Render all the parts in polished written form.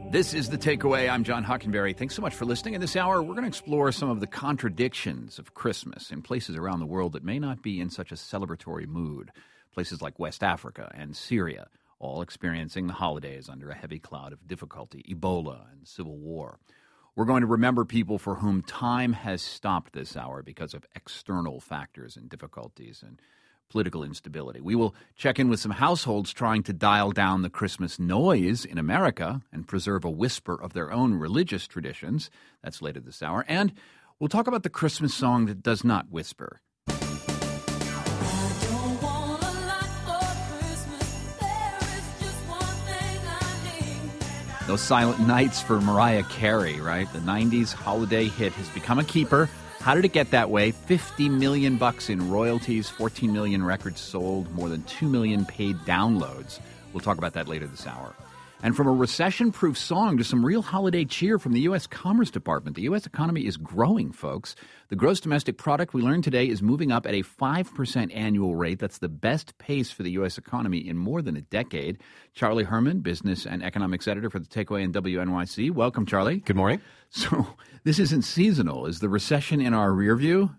This is The Takeaway. I'm John Hockenberry. Thanks so much for listening. In this hour, we're going to explore some of the contradictions of Christmas in places around the world that may not be in such a celebratory mood. Places like West Africa and Syria, all experiencing the holidays under a heavy cloud of difficulty, Ebola, and civil war. We're going to remember people for whom time has stopped this hour because of external factors and difficulties and political instability. We will check in with some households trying to dial down the Christmas noise in America and preserve a whisper of their own religious traditions. That's later this hour. And we'll talk about the Christmas song that does not whisper. Those Silent Nights for Mariah Carey, right? The 90s holiday hit has become a keeper. How did it get that way? $50 million in royalties, 14 million records sold, more than 2 million paid downloads. We'll talk about that later this hour. And from a recession-proof song to some real holiday cheer from the U.S. Commerce Department. The U.S. economy is growing, folks. The gross domestic product, we learned today, is moving up at a 5% annual rate. That's the best pace for the U.S. economy in more than a decade. Charlie Herman, business and economics editor for The Takeaway and WNYC. Welcome, Charlie. Good morning. So this isn't seasonal. Is the recession in our rear view?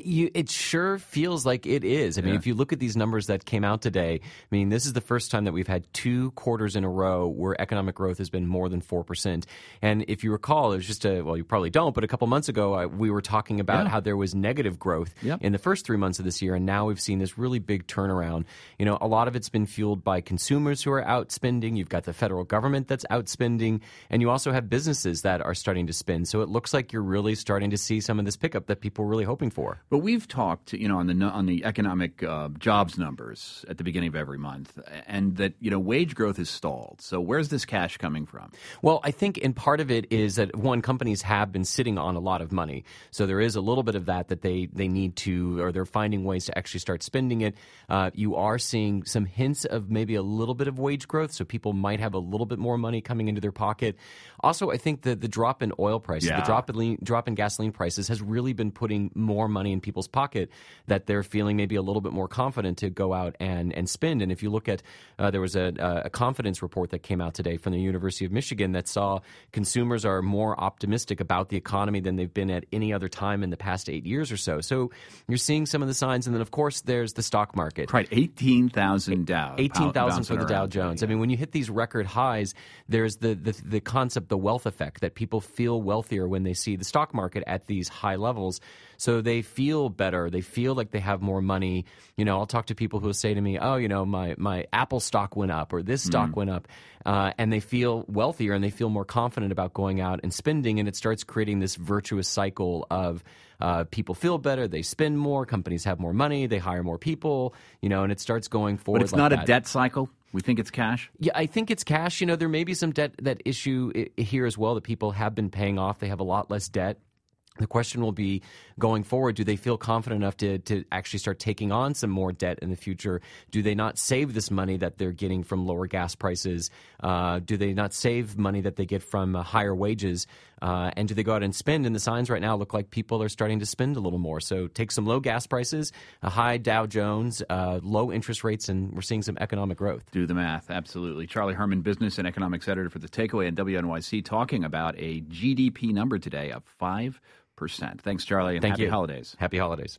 It sure feels like it is. I mean, if you look at these numbers that came out today, I mean, this is the first time that we've had 2 quarters in a row where economic growth has been more than 4%. And if you recall, it was just well, you probably don't, but a couple months ago, we were talking about how there was negative growth in the first 3 months of this year. And now we've seen this really big turnaround. You know, a lot of it's been fueled by consumers who are outspending. You've got the federal government that's outspending. And you also have businesses that are starting to spend. So it looks like you're really starting to see some of this pickup that people were really hoping for. But we've talked, on the economic jobs numbers at the beginning of every month, and that, wage growth is stalled. So where's this cash coming from? Well, I think in part of it is that, one, companies have been sitting on a lot of money. So there is a little bit of that they need to, or they're finding ways to actually start spending it. You are seeing some hints of maybe a little bit of wage growth, so people might have a little bit more money coming into their pocket. Also, I think that the drop in oil prices, the drop in gasoline prices has really been putting more money in people's pocket, that they're feeling maybe a little bit more confident to go out and spend. And if you look at, there was a confidence report that came out today from the University of Michigan that saw consumers are more optimistic about the economy than they've been at any other time in the past 8 years or so. So you're seeing some of the signs. And then, of course, there's the stock market. Right, 18,000 Dow. 18,000 for the Dow Jones. I mean, when you hit these record highs, there's the concept, the wealth effect, that people feel wealthier when they see the stock market at these high levels. So they feel better. They feel like they have more money. I'll talk to people who will say to me, my Apple stock went up, or this stock went up. And they feel wealthier and they feel more confident about going out and spending. And it starts creating this virtuous cycle of people feel better, they spend more, companies have more money, they hire more people, and it starts going forward. But it's not a debt cycle? We think it's cash? Yeah, I think it's cash. There may be some debt, that issue here as well, that people have been paying off. They have a lot less debt. The question will be, going forward, do they feel confident enough to actually start taking on some more debt in the future? Do they not save this money that they're getting from lower gas prices? Do they not save money that they get from higher wages? And do they go out and spend? And the signs right now look like people are starting to spend a little more. So take some low gas prices, a high Dow Jones, low interest rates, and we're seeing some economic growth. Do the math, absolutely. Charlie Herman, business and economics editor for The Takeaway and WNYC, talking about a GDP number today of 5%. Thanks, Charlie, and happy holidays. Happy holidays.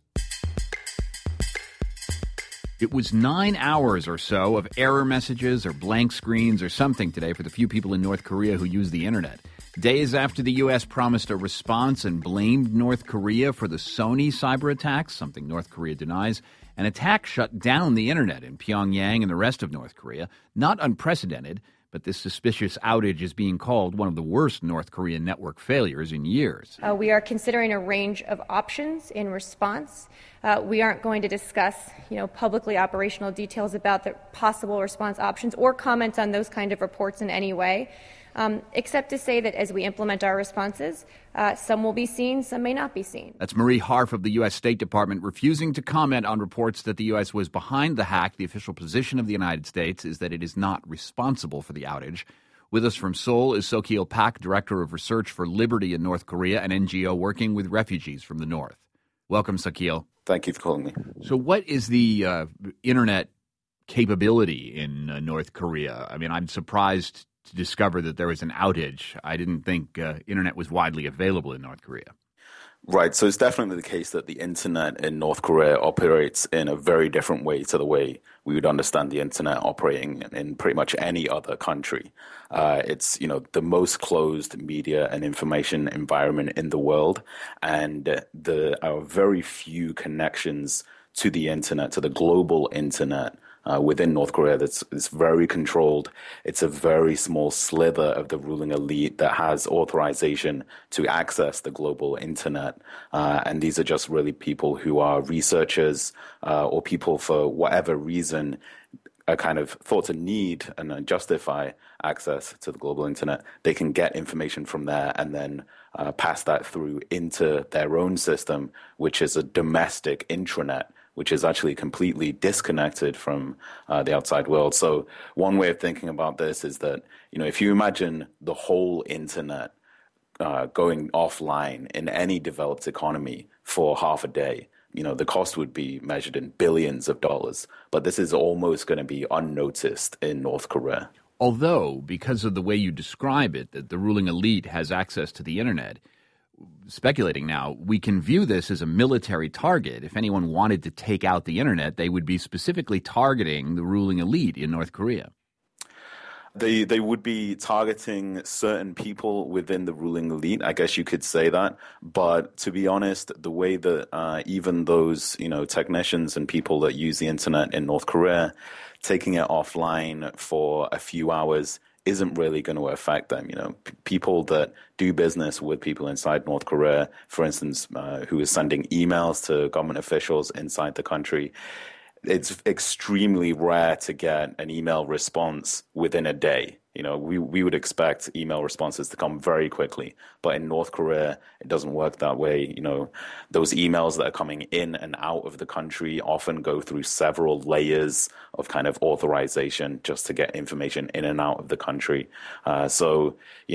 It was 9 hours or so of error messages or blank screens or something today for the few people in North Korea who use the internet. Days after the U.S. promised a response and blamed North Korea for the Sony cyber attacks, something North Korea denies, an attack shut down the internet in Pyongyang and the rest of North Korea. Not unprecedented, but this suspicious outage is being called one of the worst North Korean network failures in years. We are considering a range of options in response. We aren't going to discuss, publicly operational details about the possible response options or comment on those kind of reports in any way, except to say that as we implement our responses, some will be seen, some may not be seen. That's Marie Harf of the U.S. State Department refusing to comment on reports that the U.S. was behind the hack. The official position of the United States is that it is not responsible for the outage. With us from Seoul is Sokhil Pak, Director of Research for Liberty in North Korea, an NGO working with refugees from the north. Welcome, Sokhil. Thank you for calling me. So what is the internet capability in North Korea? I mean, I'm surprised to discover that there was an outage. I didn't think internet was widely available in North Korea. Right. So it's definitely the case that the internet in North Korea operates in a very different way to the way we would understand the internet operating in pretty much any other country. It's, the most closed media and information environment in the world. And there are very few connections to the internet, to the global internet, within North Korea. It's very controlled. It's a very small slither of the ruling elite that has authorization to access the global internet. And these are just really people who are researchers or people for whatever reason are kind of thought to need and justify access to the global internet. They can get information from there and then pass that through into their own system, which is a domestic intranet, which is actually completely disconnected from the outside world. So one way of thinking about this is that, if you imagine the whole internet going offline in any developed economy for half a day, the cost would be measured in billions of dollars. But this is almost going to be unnoticed in North Korea. Although, because of the way you describe it, that the ruling elite has access to the internet, speculating now, we can view this as a military target. If anyone wanted to take out the internet, they would be specifically targeting the ruling elite in North Korea. They would be targeting certain people within the ruling elite, I guess you could say that. But to be honest, the way that even those, technicians and people that use the internet in North Korea, taking it offline for a few hours isn't really going to affect them. People that do business with people inside North Korea, for instance, who is sending emails to government officials inside the country, it's extremely rare to get an email response within a day. We would expect email responses to come very quickly, but in North Korea, it doesn't work that way. Those emails that are coming in and out of the country often go through several layers of kind of authorization just to get information in and out of the country. So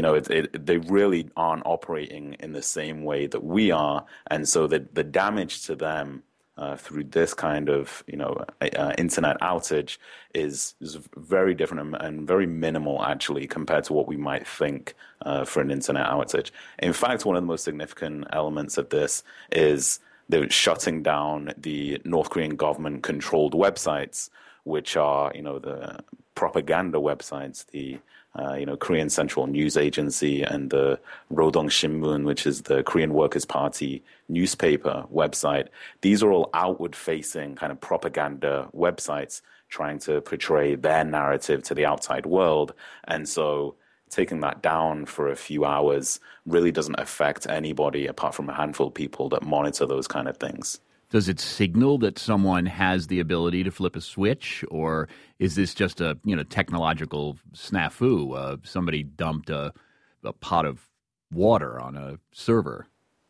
they really aren't operating in the same way that we are. And so the damage to them through this kind of internet outage is very different and very minimal actually compared to what we might think for an internet outage. In fact, one of the most significant elements of this is they're shutting down the North Korean government controlled websites, which are the propaganda websites, the Korean Central News Agency and the Rodong Shinmun, which is the Korean Workers' Party newspaper website. These are all outward-facing kind of propaganda websites trying to portray their narrative to the outside world. And so taking that down for a few hours really doesn't affect anybody apart from a handful of people that monitor those kind of things. Does it signal that someone has the ability to flip a switch, or is this just a technological snafu? Somebody dumped a pot of water on a server.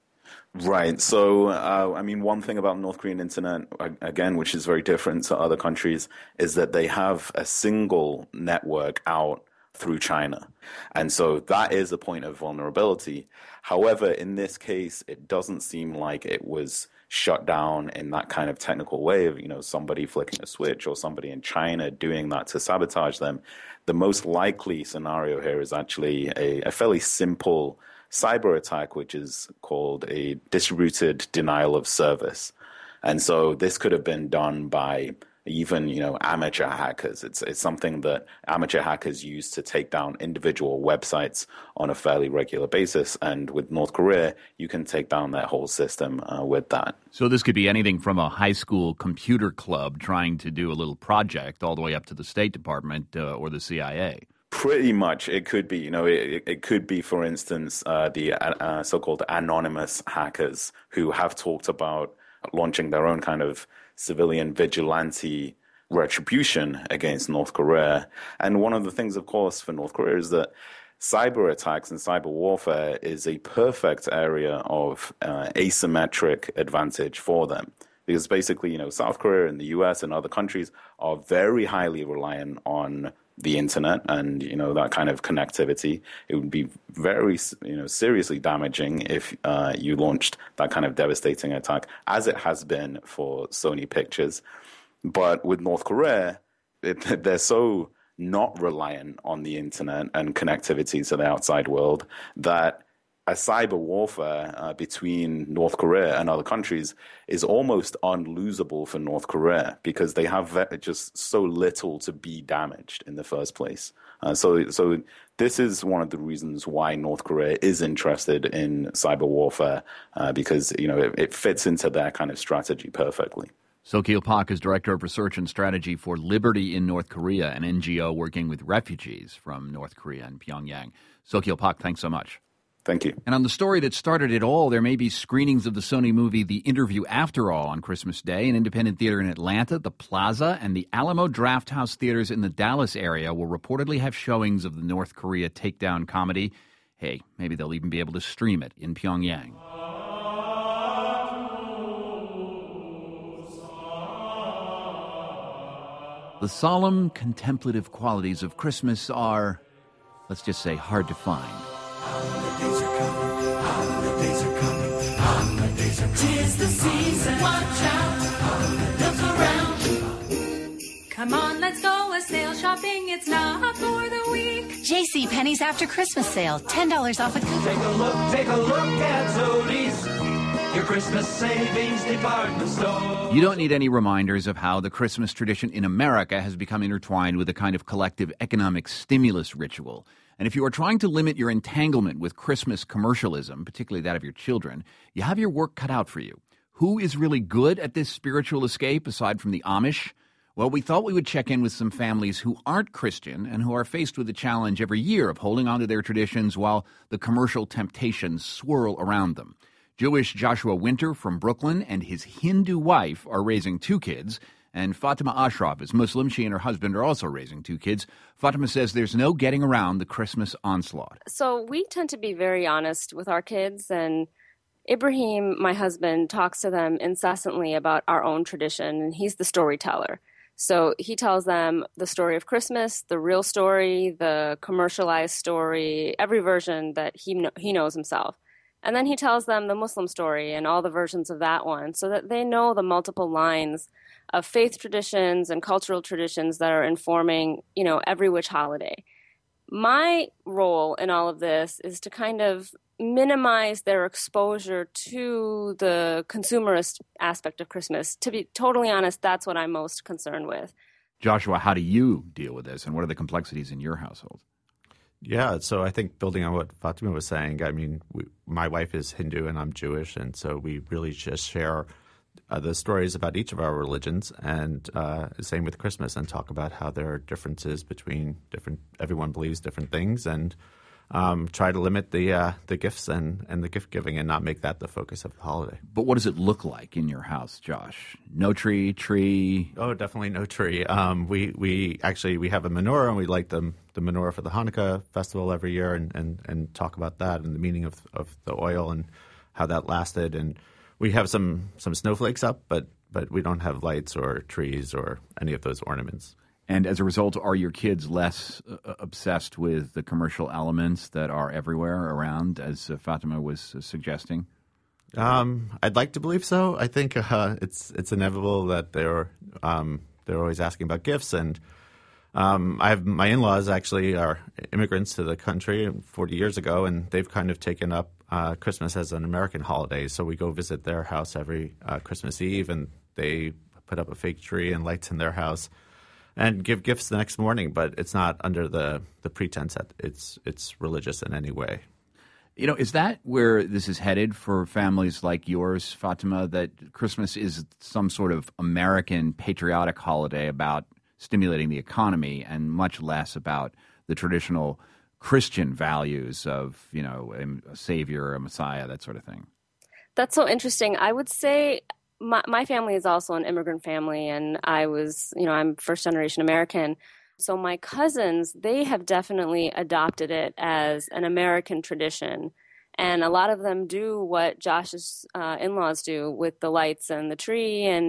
Right. So, one thing about North Korean internet, again, which is very different to other countries, is that they have a single network out through China. And so that is a point of vulnerability. However, in this case, it doesn't seem like it was shut down in that kind of technical way of, somebody flicking a switch or somebody in China doing that to sabotage them. The most likely scenario here is actually a fairly simple cyber attack, which is called a distributed denial of service. And so this could have been done by even, amateur hackers. It's something that amateur hackers use to take down individual websites on a fairly regular basis. And with North Korea, you can take down their whole system with that. So this could be anything from a high school computer club trying to do a little project all the way up to the State Department or the CIA. Pretty much, it could be. It could be, for instance, the so-called anonymous hackers who have talked about launching their own kind of civilian vigilante retribution against North Korea. And one of the things, of course, for North Korea is that cyber attacks and cyber warfare is a perfect area of asymmetric advantage for them. Because basically, South Korea and the US and other countries are very highly reliant on the internet and, that kind of connectivity. It would be very, seriously damaging if you launched that kind of devastating attack, as it has been for Sony Pictures. But with North Korea, they're so not reliant on the internet and connectivity to the outside world, that a cyber warfare between North Korea and other countries is almost unlosable for North Korea because they have just so little to be damaged in the first place. So this is one of the reasons why North Korea is interested in cyber warfare because it fits into their kind of strategy perfectly. Sokhil Pak is Director of Research and Strategy for Liberty in North Korea, an NGO working with refugees from North Korea and Pyongyang. Sokhil Pak, thanks so much. Thank you. And on the story that started it all, there may be screenings of the Sony movie The Interview After All on Christmas Day. An independent theater in Atlanta, the Plaza, and the Alamo Drafthouse theaters in the Dallas area will reportedly have showings of the North Korea takedown comedy. Hey, maybe they'll even be able to stream it in Pyongyang. The solemn, contemplative qualities of Christmas are, let's just say, hard to find. Holidays are coming, holidays are coming, holidays are coming. 'Tis the season, watch out, look around. Come on, let's go a sale shopping, it's not for the weak. JCPenney's after Christmas sale, $10 off a coupon. Take a look at Zody's, your Christmas savings department store. You don't need any reminders of how the Christmas tradition in America has become intertwined with a kind of collective economic stimulus ritual. And if you are trying to limit your entanglement with Christmas commercialism, particularly that of your children, you have your work cut out for you. Who is really good at this spiritual escape aside from the Amish? Well, we thought we would check in with some families who aren't Christian and who are faced with the challenge every year of holding on to their traditions while the commercial temptations swirl around them. Jewish Joshua Winter from Brooklyn and his Hindu wife are raising 2 kids. And Fatima Ashraf is Muslim. She and her husband are also raising 2 kids. Fatima says there's no getting around the Christmas onslaught. So we tend to be very honest with our kids. And Ibrahim, my husband, talks to them incessantly about our own tradition. And he's the storyteller. So he tells them the story of Christmas, the real story, the commercialized story, every version that he knows himself. And then he tells them the Muslim story and all the versions of that one so that they know the multiple lines of faith traditions and cultural traditions that are informing, every which holiday. My role in all of this is to kind of minimize their exposure to the consumerist aspect of Christmas. To be totally honest, that's what I'm most concerned with. Joshua, how do you deal with this, and what are the complexities in your household? Yeah, so I think building on what Fatima was saying, I mean, my wife is Hindu and I'm Jewish, and so we really just share the stories about each of our religions, and same with Christmas, and talk about how there are differences between everyone believes different things, and try to limit the gifts and the gift giving and not make that the focus of the holiday. But what does it look like in your house, Josh? No tree? Oh, definitely no tree. We have a menorah, and we light the menorah for the Hanukkah festival every year, and talk about that and the meaning of the oil and how that lasted. And we have some snowflakes up, but we don't have lights or trees or any of those ornaments. And as a result, are your kids less obsessed with the commercial elements that are everywhere around, as Fatima was suggesting? I'd like to believe so. I think it's inevitable that they're always asking about gifts, and I have my in-laws actually are immigrants to the country 40 years ago, and they've kind of taken up Christmas as an American holiday. So we go visit their house every Christmas Eve, and they put up a fake tree and lights in their house and give gifts the next morning, but it's not under the pretense that it's religious in any way. Is that where this is headed for families like yours, Fatima, that Christmas is some sort of American patriotic holiday about stimulating the economy and much less about the traditional Christian values of, a savior, a messiah, that sort of thing? That's so interesting. I would say my family is also an immigrant family, and I'm first-generation American. So my cousins, they have definitely adopted it as an American tradition. And a lot of them do what Josh's in-laws do with the lights and the tree and,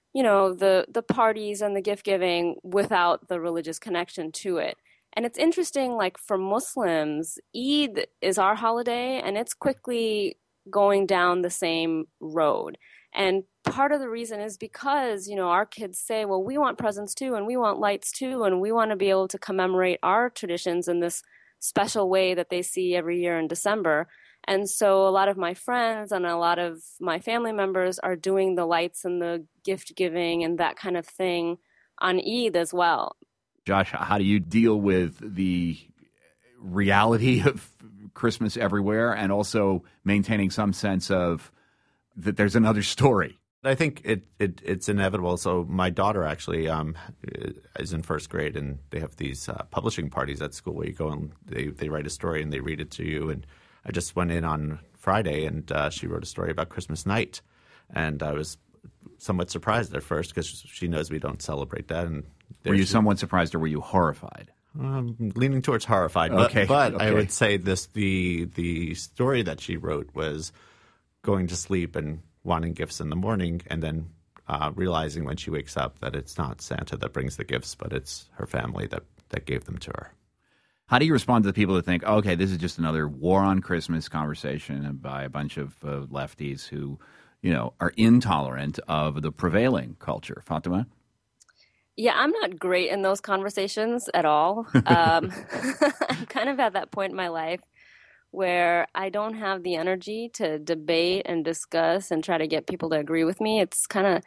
the parties and the gift-giving without the religious connection to it. And it's interesting, like for Muslims, Eid is our holiday, and it's quickly going down the same road. And part of the reason is because, our kids say, well, we want presents too, and we want lights too, and we want to be able to commemorate our traditions in this special way that they see every year in December. And so a lot of my friends and a lot of my family members are doing the lights and the gift giving and that kind of thing on Eid as well. Josh, how do you deal with the reality of Christmas everywhere and also maintaining some sense of that there's another story? I think it's inevitable. So my daughter actually is in first grade, and they have these publishing parties at school where you go and they write a story and they read it to you. And I just went in on Friday, and she wrote a story about Christmas night. And I was somewhat surprised at first because she knows we don't celebrate that. And were you somewhat surprised, or were you horrified? Leaning towards horrified. But I would say the story that she wrote was going to sleep and wanting gifts in the morning, and then realizing when she wakes up that it's not Santa that brings the gifts, but it's her family that gave them to her. How do you respond to the people that think, okay, this is just another war on Christmas conversation by a bunch of lefties who, are intolerant of the prevailing culture? Fatima? Yeah, I'm not great in those conversations at all. I'm kind of at that point in my life where I don't have the energy to debate and discuss and try to get people to agree with me. It's kind of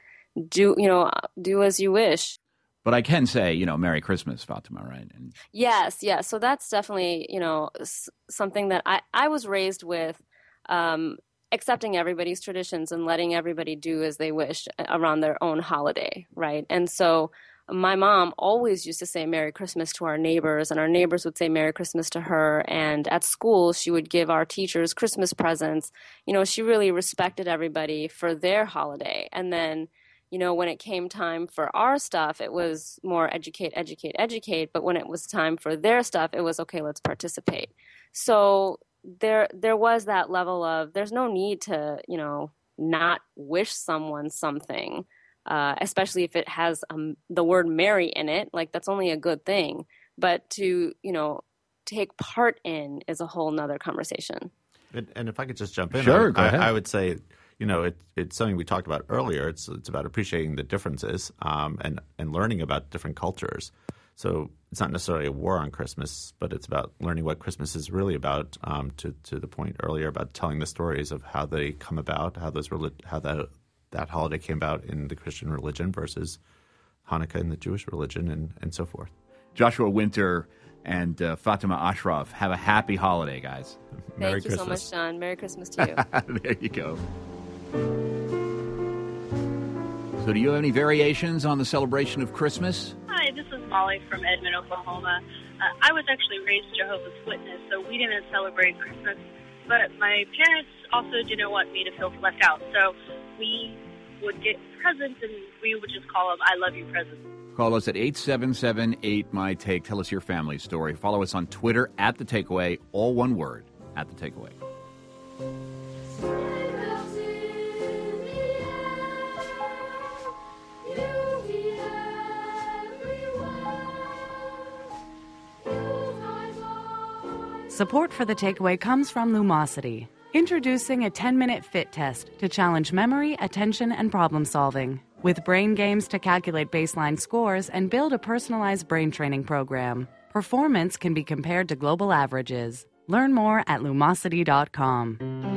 do as you wish. But I can say, Merry Christmas, Fatima, right? And yes. So that's definitely, something that I was raised with, accepting everybody's traditions and letting everybody do as they wish around their own holiday, right? And so my mom always used to say Merry Christmas to our neighbors, and our neighbors would say Merry Christmas to her. And at school, she would give our teachers Christmas presents. She really respected everybody for their holiday. And then, when it came time for our stuff, it was more educate. But when it was time for their stuff, it was, okay, let's participate. So there was that level of there's no need to, not wish someone something. Especially if it has the word Merry in it, like that's only a good thing. But to, take part in is a whole nother conversation. And if I could just jump in, sure, go ahead. I would say, it's something we talked about earlier. It's about appreciating the differences and learning about different cultures. So it's not necessarily a war on Christmas, but it's about learning what Christmas is really about. To the point earlier about telling the stories of how they come about, how that holiday came about in the Christian religion versus Hanukkah in the Jewish religion and so forth. Joshua Winter and Fatima Ashraf, have a happy holiday, guys. Thank you so much, John. Merry Christmas to you. There you go. So do you have any variations on the celebration of Christmas? Hi, this is Molly from Edmond, Oklahoma. I was actually raised Jehovah's Witness, so we didn't celebrate Christmas. But my parents also didn't want me to feel left out, so we would get presents, and we would just call them I love you presents. Call us at 877-8-MY-TAKE. Tell us your family story. Follow us on Twitter at The Takeaway, all one word, at The Takeaway. Support for The Takeaway comes from Lumosity, introducing a 10-minute fit test to challenge memory, attention, and problem solving. With brain games to calculate baseline scores and build a personalized brain training program. Performance can be compared to global averages. Learn more at Lumosity.com.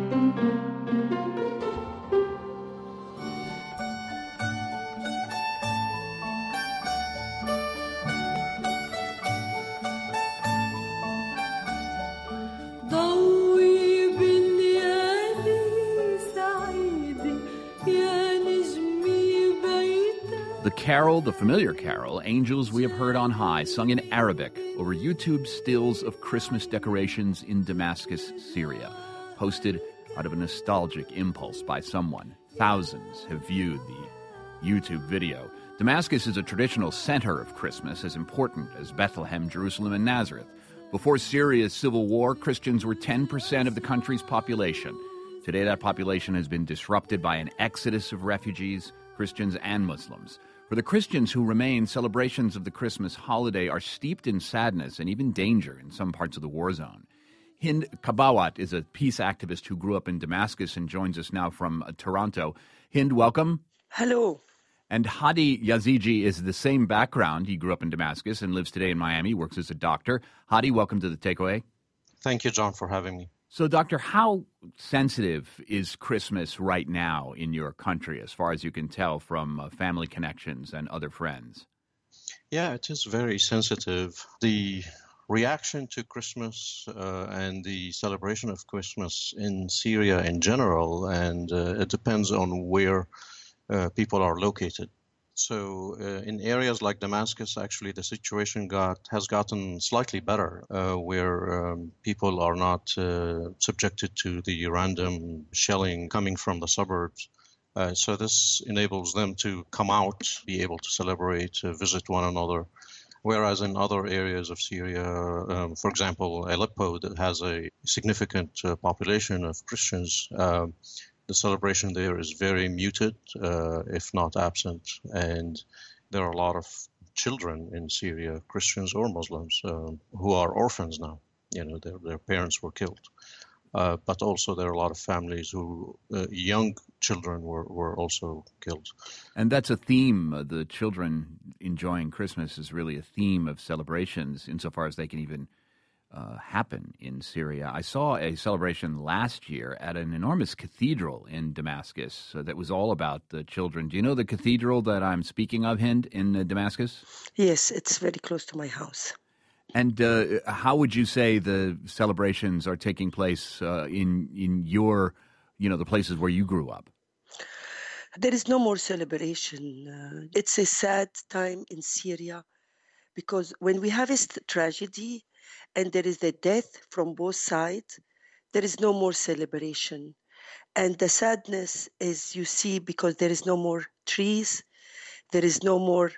The carol, the familiar carol, Angels We Have Heard on High, sung in Arabic over YouTube stills of Christmas decorations in Damascus, Syria. Posted out of a nostalgic impulse by someone. Thousands have viewed the YouTube video. Damascus is a traditional center of Christmas, as important as Bethlehem, Jerusalem, and Nazareth. Before Syria's civil war, Christians were 10% of the country's population. Today, that population has been disrupted by an exodus of refugees, Christians and Muslims. For the Christians who remain, celebrations of the Christmas holiday are steeped in sadness and even danger in some parts of the war zone. Hind Kabawat is a peace activist who grew up in Damascus and joins us now from Toronto. Hind, welcome. Hello. And Hadi Yazigi is the same background. He grew up in Damascus and lives today in Miami, works as a doctor. Hadi, welcome to The Takeaway. Thank you, John, for having me. So, Doctor, how sensitive is Christmas right now in your country, as far as you can tell from family connections and other friends? Yeah, it is very sensitive. The reaction to Christmas and the celebration of Christmas in Syria in general, and it depends on where people are located. So in areas like Damascus, actually, the situation has gotten slightly better, where people are not subjected to the random shelling coming from the suburbs. So this enables them to come out, be able to celebrate, visit one another. Whereas in other areas of Syria, for example, Aleppo, that has a significant population of Christians, the celebration there is very muted, if not absent, and there are a lot of children in Syria, Christians or Muslims, who are orphans now. You know, their parents were killed. But also there are a lot of families who young children were also killed. And that's a theme. The children enjoying Christmas is really a theme of celebrations insofar as they can even happen in Syria. I saw a celebration last year at an enormous cathedral in Damascus that was all about the children. Do you know the cathedral that I'm speaking of, Hind, in Damascus? Yes, it's very close to my house. And how would you say the celebrations are taking place in your, the places where you grew up? There is no more celebration. It's a sad time in Syria because when we have a tragedy and there is the death from both sides, there is no more celebration. And the sadness is, you see, because there is no more trees, there is no more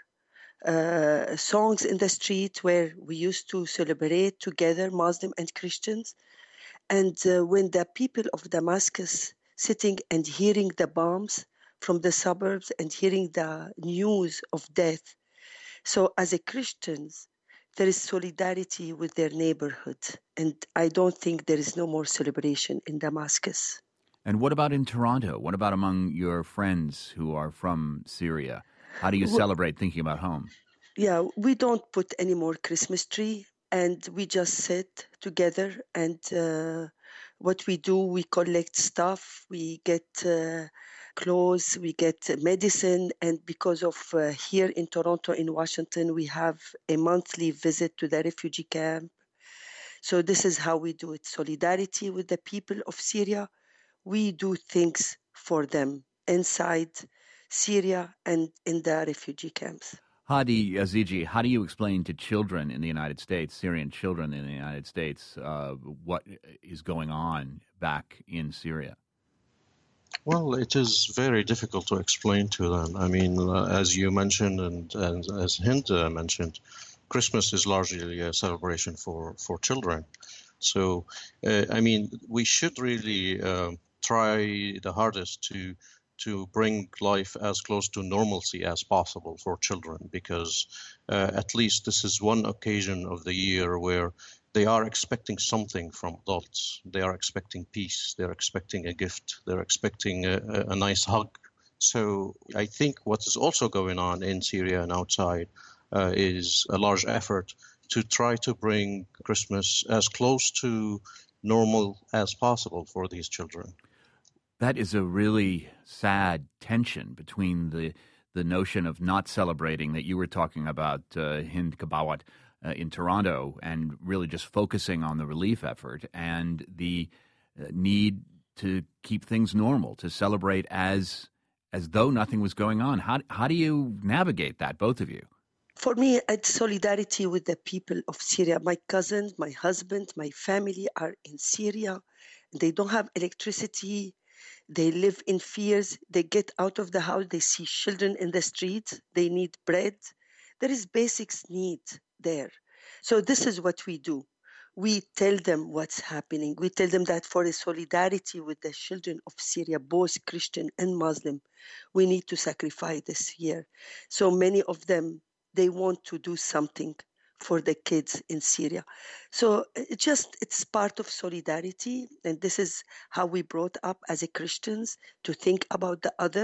songs in the street where we used to celebrate together, Muslim and Christians. And when the people of Damascus sitting and hearing the bombs from the suburbs and hearing the news of death. So as a Christians, there is solidarity with their neighborhood. And I don't think there is no more celebration in Damascus. And what about in Toronto? What about among your friends who are from Syria? How do you celebrate thinking about home? Yeah, we don't put any more Christmas tree and we just sit together and what we do, we collect stuff, we get clothes, we get medicine. And because of here in Toronto, in Washington, we have a monthly visit to the refugee camp. So this is how we do it. Solidarity with the people of Syria. We do things for them inside Syria and in the refugee camps. Hadi Yazigi, how do you explain to children in the United States, Syrian children in the United States, what is going on back in Syria? Well, it is very difficult to explain to them. I mean, as you mentioned and as Hind mentioned, Christmas is largely a celebration for children. So, we should really try the hardest to bring life as close to normalcy as possible for children, because at least this is one occasion of the year where they are expecting something from adults. They are expecting peace. They're expecting a gift. They're expecting a nice hug. So I think what is also going on in Syria and outside is a large effort to try to bring Christmas as close to normal as possible for these children. That is a really sad tension between the notion of not celebrating that you were talking about, Hind Kabawat, in Toronto, and really just focusing on the relief effort, and the need to keep things normal, to celebrate as though nothing was going on. How do you navigate that, both of you? For me, it's solidarity with the people of Syria. My cousins, my husband, my family are in Syria. They don't have electricity. They live in fears. They get out of the house. They see children in the street. They need bread. There is basics need there. So this is what we do. We tell them what's happening. We tell them that for the solidarity with the children of Syria, both Christian and Muslim, we need to sacrifice this year. So many of them, they want to do something for the kids in Syria. So it's part of solidarity. And this is how we brought up as a Christians, to think about the others.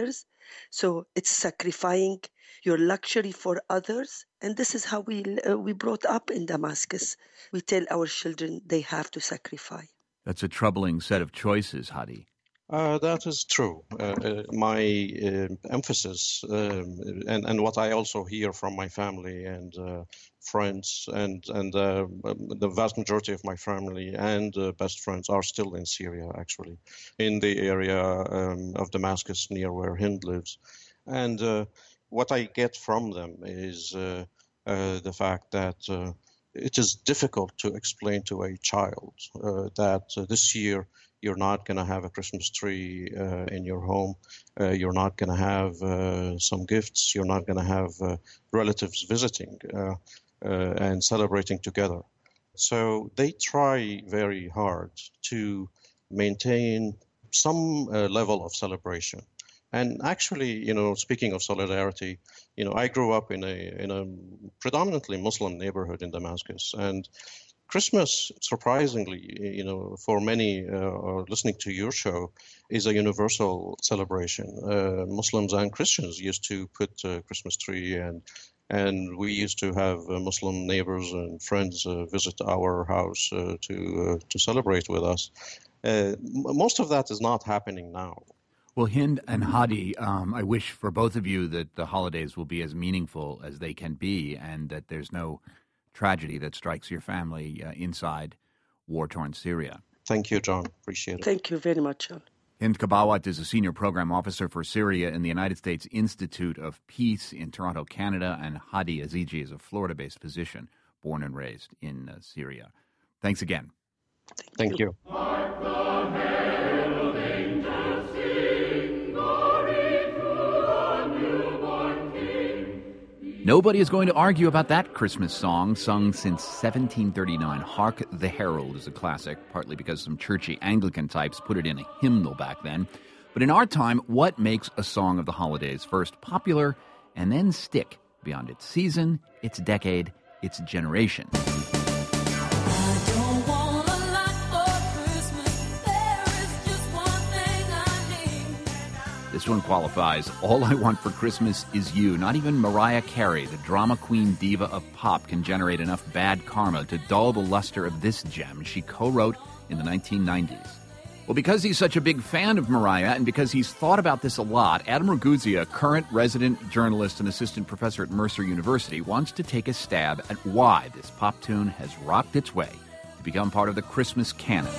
So it's sacrificing your luxury for others. And this is how we brought up in Damascus. We tell our children they have to sacrifice. That's a troubling set of choices, Hadi. That is true. My emphasis and what I also hear from my family and friends and the vast majority of my family and best friends are still in Syria, actually, in the area of Damascus near where Hind lives. And what I get from them is the fact that it is difficult to explain to a child that this year you're not going to have a Christmas tree in your home. You're not going to have some gifts. You're not going to have relatives visiting and celebrating together. So they try very hard to maintain some level of celebration. And actually, speaking of solidarity, I grew up in a predominantly Muslim neighborhood in Damascus, and Christmas, surprisingly, for many listening to your show, is a universal celebration. Muslims and Christians used to put a Christmas tree, and we used to have Muslim neighbors and friends visit our house to celebrate with us. Most of that is not happening now. Well, Hind and Hadi, I wish for both of you that the holidays will be as meaningful as they can be, and that there's no tragedy that strikes your family inside war-torn Syria. Thank you, John. Appreciate it. Thank you very much, John. Hind Kabawat is a senior program officer for Syria in the United States Institute of Peace in Toronto, Canada, and Hadi Aziji is a Florida-based physician born and raised in Syria. Thanks again. Thank you. Nobody is going to argue about that Christmas song, sung since 1739. Hark the Herald is a classic, partly because some churchy Anglican types put it in a hymnal back then. But in our time, what makes a song of the holidays first popular and then stick beyond its season, its decade, its generation? This one qualifies. All I Want for Christmas Is You. Not even Mariah Carey, the drama queen diva of pop, can generate enough bad karma to dull the luster of this gem she co-wrote in the 1990s. Well, because he's such a big fan of Mariah and because he's thought about this a lot, Adam Raguzia, current resident journalist and assistant professor at Mercer University, wants to take a stab at why this pop tune has rocked its way to become part of the Christmas canon.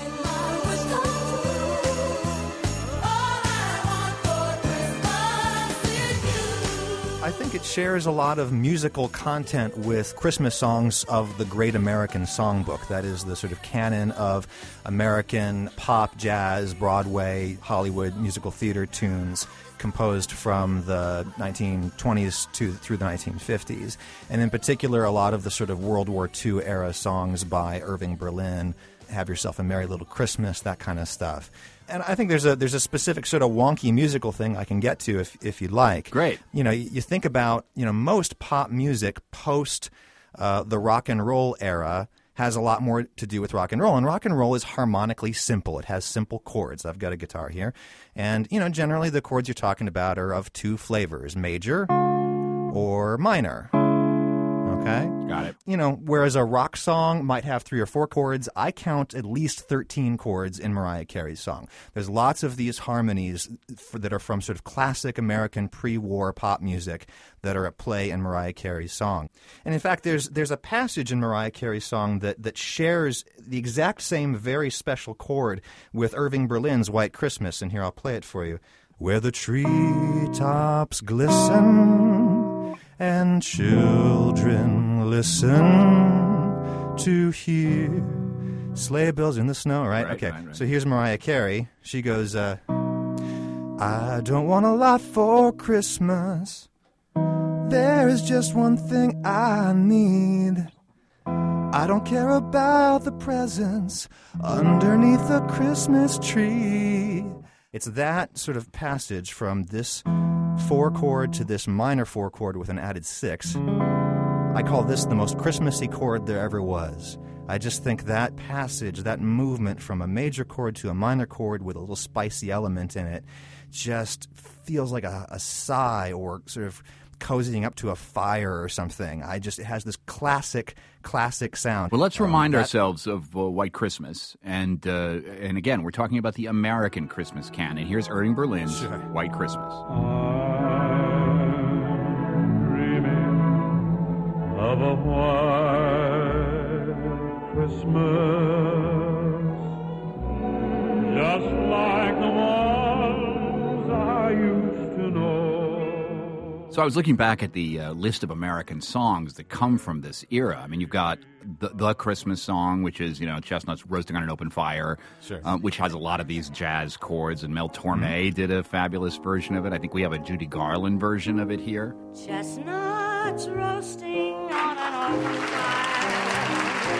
I think it shares a lot of musical content with Christmas songs of the Great American Songbook. That is the sort of canon of American pop, jazz, Broadway, Hollywood musical theater tunes composed from the 1920s through the 1950s. And in particular, a lot of the sort of World War II era songs by Irving Berlin, Have Yourself a Merry Little Christmas, that kind of stuff. And I think there's a specific sort of wonky musical thing I can get to if you'd like. Great. You think about, most pop music post the rock and roll era has a lot more to do with rock and roll. And rock and roll is harmonically simple. It has simple chords. I've got a guitar here. And, generally the chords you're talking about are of two flavors, major or minor. Okay? Got it. Whereas a rock song might have 3 or 4 chords, I count at least 13 chords in Mariah Carey's song. There's lots of these harmonies that are from sort of classic American pre-war pop music that are at play in Mariah Carey's song. And in fact, there's a passage in Mariah Carey's song that shares the exact same very special chord with Irving Berlin's White Christmas, and here I'll play it for you. Where the treetops glisten and children listen to hear sleigh bells in the snow, right? Okay, right. So here's Mariah Carey. She goes, I don't want a lot for Christmas. There is just one thing I need. I don't care about the presents underneath the Christmas tree. It's that sort of passage from this 4 chord to this minor 4 chord with an added 6. I call this the most Christmassy chord there ever was. I just think that passage, that movement from a major chord to a minor chord with a little spicy element in it, just feels like a sigh or sort of cozying up to a fire or something. It has this classic sound. Well, let's remind ourselves of White Christmas, and again, we're talking about the American Christmas canon. Here's Irving Berlin's White Christmas. Of a white Christmas, just like the ones I used to know. So I was looking back at the list of American songs that come from this era. I mean, you've got the Christmas song, which is, chestnuts roasting on an open fire, which has a lot of these jazz chords, and Mel Torme did a fabulous version of it. I think we have a Judy Garland version of it here. Chestnuts roasting on an open fire.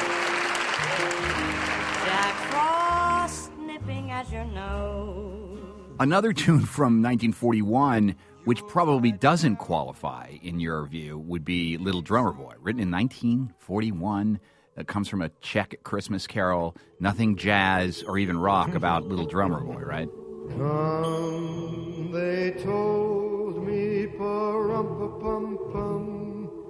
Jack Frost nipping at your nose. Another tune from 1941, which probably doesn't qualify in your view, would be Little Drummer Boy, written in 1941. It comes from a Czech Christmas carol. Nothing jazz or even rock about Little Drummer Boy, right? Come, they told me, pa-rum-pa-pum-pum,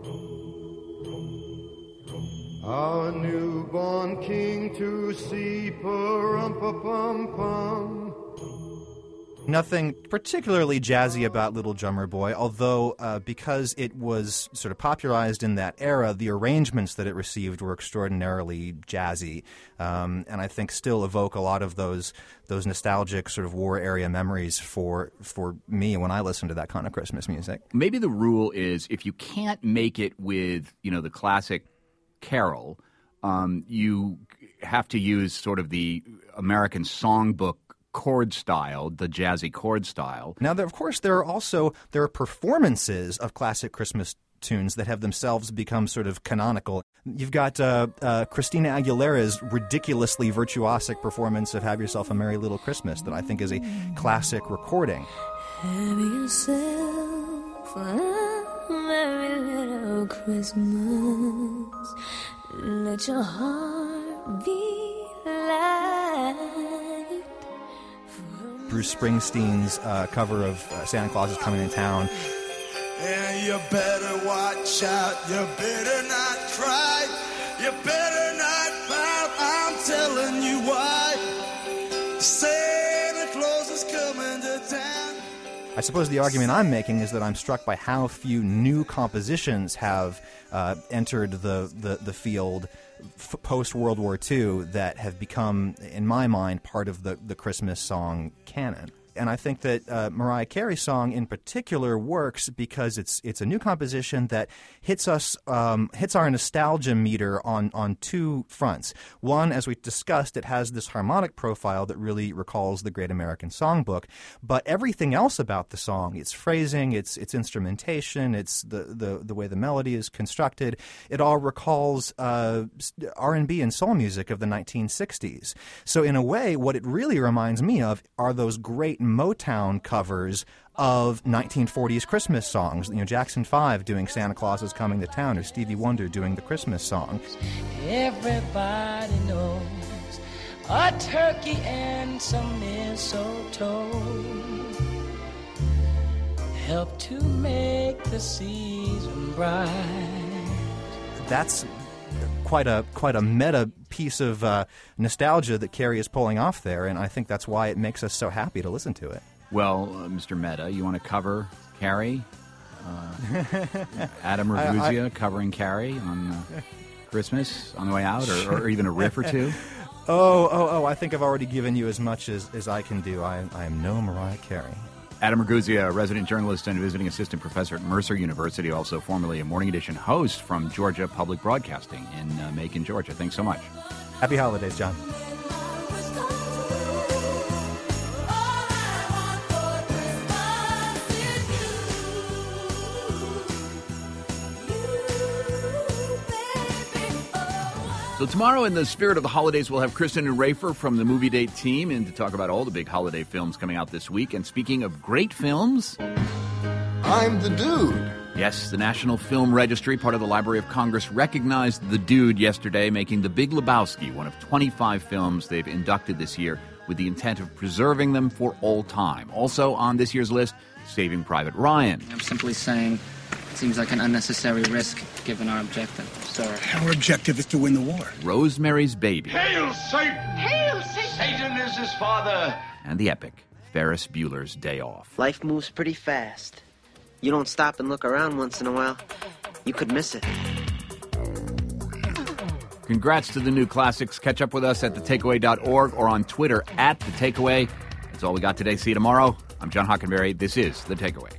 our newborn king to see, pa-rum-pa-pum-pum. Nothing particularly jazzy about Little Drummer Boy, although because it was sort of popularized in that era, the arrangements that it received were extraordinarily jazzy, and I think still evoke a lot of those nostalgic sort of war area memories for me when I listen to that kind of Christmas music. Maybe the rule is if you can't make it with the classic carol, you have to use sort of the American songbook chord style, the jazzy chord style. Now, there are performances of classic Christmas tunes that have themselves become sort of canonical. You've got Christina Aguilera's ridiculously virtuosic performance of Have Yourself a Merry Little Christmas that I think is a classic recording. Have yourself a merry little Christmas. Let your heart be light. Bruce Springsteen's cover of Santa Claus is Coming to Town. And you better watch out, you better not cry, you better not pout, I'm telling you why. Santa Claus is coming to town. I suppose the argument I'm making is that I'm struck by how few new compositions have entered the field post-World War II that have become, in my mind, part of the Christmas song canon. And I think that Mariah Carey's song in particular works because it's a new composition that hits our nostalgia meter on two fronts. One, as we discussed, it has this harmonic profile that really recalls the Great American Songbook. But everything else about the song, its phrasing, its instrumentation, it's the way the melody is constructed, it all recalls R&B and soul music of the 1960s. So in a way, what it really reminds me of are those great Motown covers of 1940s Christmas songs. Jackson 5 doing Santa Claus is Coming to Town, or Stevie Wonder doing the Christmas song. Everybody knows a turkey and some mistletoe help to make the season bright. That's quite a meta piece of nostalgia that Carey is pulling off there, and I think that's why it makes us so happy to listen to it. Well, Mr. Meta, you want to cover Carey? Adam Ragusea covering Carey on Christmas on the way out, or even a riff or two? Oh, I think I've already given you as much as I can do. I am no Mariah Carey. Adam Ragusea, a resident journalist and visiting assistant professor at Mercer University, also formerly a Morning Edition host from Georgia Public Broadcasting in Macon, Georgia. Thanks so much. Happy holidays, John. So tomorrow, in the spirit of the holidays, we'll have Kristen and Rafer from the Movie Date team in to talk about all the big holiday films coming out this week. And speaking of great films, I'm the dude. Yes, the National Film Registry, part of the Library of Congress, recognized The Dude yesterday, making The Big Lebowski one of 25 films they've inducted this year with the intent of preserving them for all time. Also on this year's list, Saving Private Ryan. I'm simply saying it seems like an unnecessary risk given our objective. Sorry. Our objective is to win the war. Rosemary's Baby. Hail Satan! Hail Satan! Satan is his father. And the epic Ferris Bueller's Day Off. Life moves pretty fast. You don't stop and look around once in a while, you could miss it. Congrats to the new classics. Catch up with us at thetakeaway.org or on Twitter at The Takeaway. That's all we got today. See you tomorrow. I'm John Hockenberry. This is The Takeaway.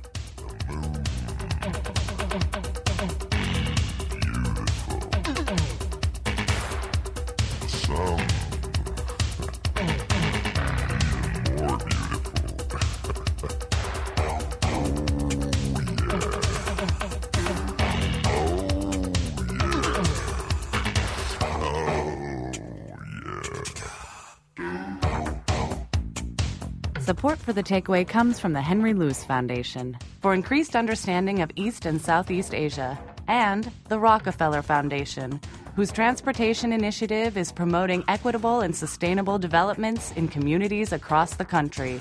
Support for The Takeaway comes from the Henry Luce Foundation for increased understanding of East and Southeast Asia, and the Rockefeller Foundation, whose transportation initiative is promoting equitable and sustainable developments in communities across the country.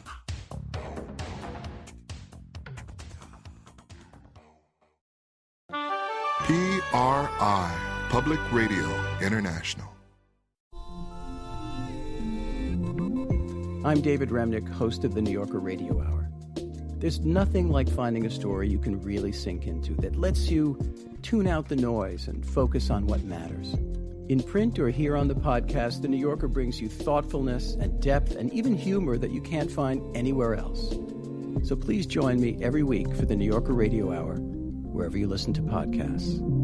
PRI, Public Radio International. I'm David Remnick, host of the New Yorker Radio Hour. There's nothing like finding a story you can really sink into that lets you tune out the noise and focus on what matters. In print or here on the podcast, the New Yorker brings you thoughtfulness and depth and even humor that you can't find anywhere else. So please join me every week for the New Yorker Radio Hour, wherever you listen to podcasts.